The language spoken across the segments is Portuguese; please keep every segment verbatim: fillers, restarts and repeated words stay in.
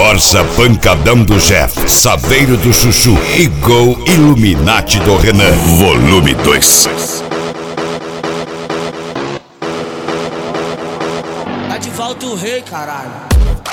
Corsa Pancadão do Jeff, Saveiro do Chuchu e Gol Illuminati do Renan. Volume dois. Tá de volta o rei, caralho.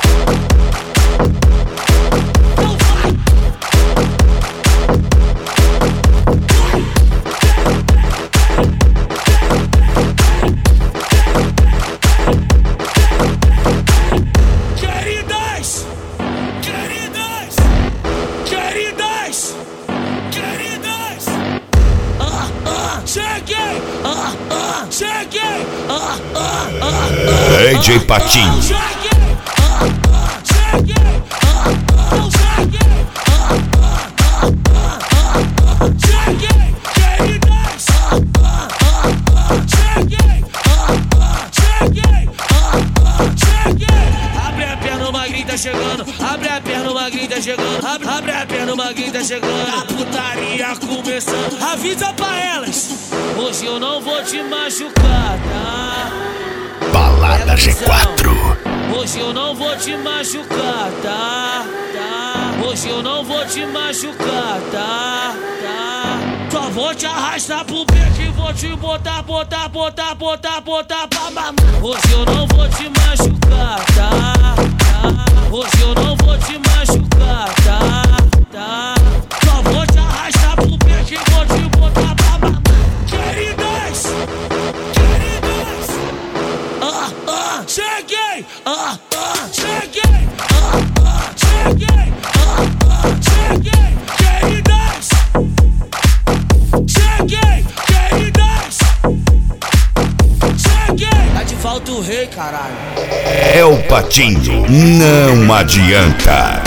Cheguei, ah, ah, cheguei, ah, ah, ah, ah, D J Patinho. cheguei, ah, ah, cheguei, ah, ah, cheguei, ah, ah, ah, cheguei, queridas, ah, ah, ah, cheguei, ah, ah, cheguei, ah, ah, cheguei. Abre a perna, o magrinho tá chegando. Abre a perna, o magrinho tá chegando. Abre, abre a perna, o magrinho tá chegando. A putaria começando. Avisa pra elas. Hoje eu não vou te machucar, tá? Balada G quatro. Hoje eu não vou te machucar, tá? Tá? Hoje eu não vou te machucar, tá? Tá? Só vou te arrastar pro beco e vou te botar, botar, botar, botar, botar pra mamar. Hoje eu não vou te machucar, tá? Tá? Hoje eu não vou te machucar, tá? Tá? Só vou te arrastar pro beco e vou te botar pra mamar. Queridas, queridas, ah, ah, cheguei, ah, ah, cheguei, ah, ah, cheguei, ah, ah, cheguei, queridas, cheguei, queridas, cheguei. Tá de volta o rei, caralho. É o Patinho, não adianta.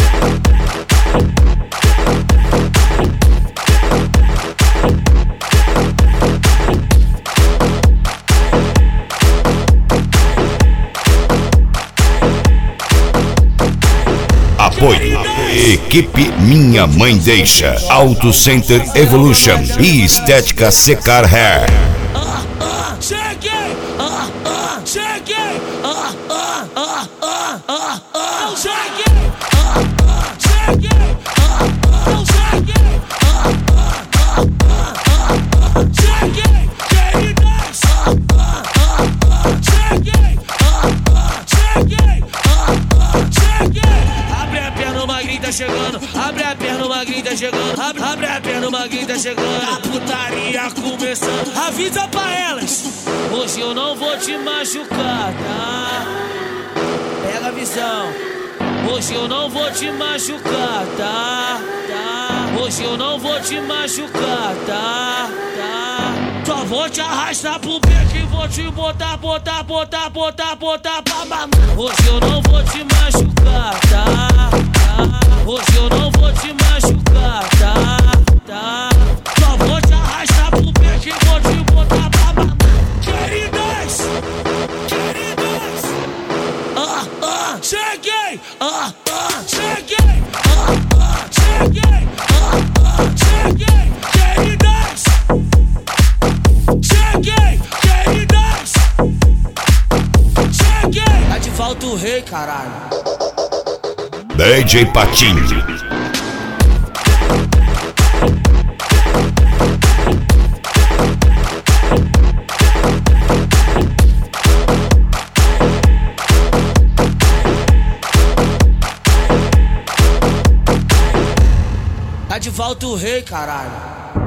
Apoio. Equipe Minha Mãe Deixa, Auto Center Evolution e Estética Secar Hair. Ah, ah, cheguei, ah, ah, cheguei, ah, ah, ah, ah, ah, ah, eu cheguei, ah, ah, cheguei, ah, ah, eu cheguei, ah, ah, ah, ah, ah, cheguei, queridas, ah, ah, ah, cheguei, ah, ah, cheguei, ah, ah, cheguei. Abre a perna, o magrinho tá chegando. Abre a perna, o magrinho tá chegando. Abre, abre a perna, o magrinho tá chegando. A putaria começando. Avisa pra elas. Hoje eu não vou te machucar, tá? Pega a visão. Hoje eu não vou te machucar, tá? Tá? Hoje eu não vou te machucar, tá? Tá? Só vou te arrastar pro beco e vou te botar, botar, botar, botar, botar pra mamar. Hoje eu não vou te machucar, tá? Tá? Hoje eu não vou te machucar, tá? Tá? Só vou te arrastar pro beco e vou te botar pra mamar. Queridas, queridas, ah, ah, cheguei, ah, ah, cheguei, ah, ah, cheguei, ah, ah, cheguei, queridas, cheguei, queridas, cheguei. Tá de volta o rei, caralho. D J Patinho. Tá de volta o rei, caralho.